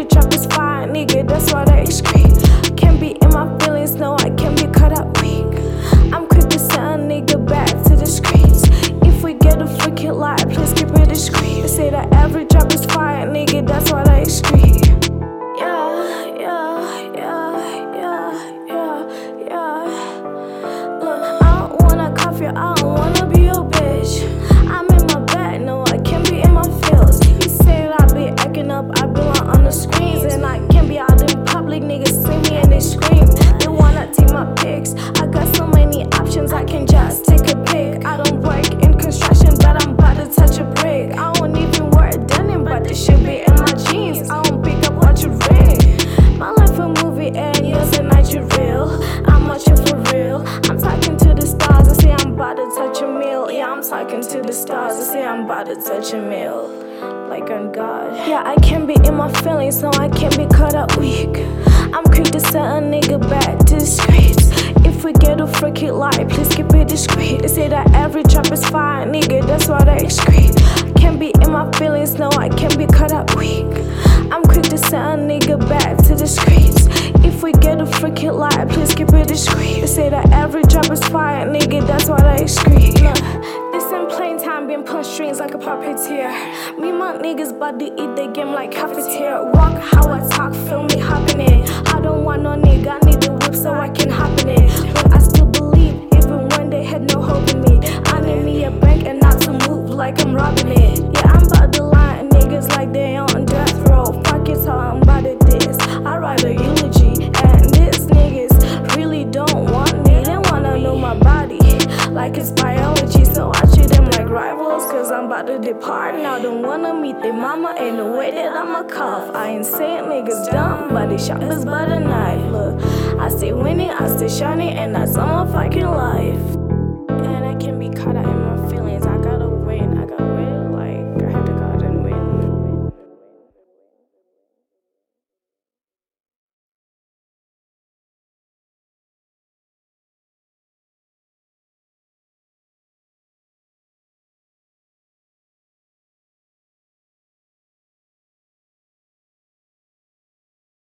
drop is fire, nigga, that's what I excrete. Can't be in my feelings, no, I can't be caught up weak. I'm quick to send a nigga back to the streets. If we get a freaking lie, please keep it discreet. They say that every drop is fire, nigga, that's what I excrete. I don't wanna be your bitch. I'm in my bed, no, I can't be in my feels. You say that I be acting up, I belong on the screens. And I can't be out in public, niggas see me and they scream. They wanna take my pics, I got so many options, I can just take a pic. I don't work in construction, but I'm about to touch a brick. I don't even wear denim, but this shit be in my jeans. I don't pick up what you ring. My life a movie and yours a night you real. I'm watching for real, I'm talking to the stars, I say I'm about to touch a meal. Yeah, I'm talking to the stars, I say I'm about to touch a meal. Like I'm God. Yeah, I can't be in my feelings, no, I can't be caught up weak. I'm quick to send a nigga back to the streets. If we get a freaking lie, please keep it discreet. They say that every drop is fire, nigga, that's what I excrete. Can't be in my feelings, no, I can't be caught up weak. I'm quick to send a nigga back to the streets. If we get a freaking lie, please keep it discreet. They say that every drop is fire, nigga, that's what I excrete. This in plain time, been pulling strings like a puppeteer. Me and my niggas about to eat the game like cafeteria. Walk how I talk, feel me hopping in. I don't want no nigga, I need the whip so I can hop in it. But I still believe, even when they had no hope in me. I need me a bank and not to move like I'm robbing it. Yeah, I'm about to lie, niggas like they on death row. Fuck it, all I'm about to diss. I write a eulogy, and these niggas really don't want me. They wanna know my body like it's biology, so I treat them like rivals, cause I'm about to depart. Now don't wanna meet their mama, ain't no way that I'ma cough. I ain't saying niggas dumb, but they sharp as butter knife. Look, I stay winning, I stay shining, and that's all my fucking life. And I can be caught out in my feelings, I gotta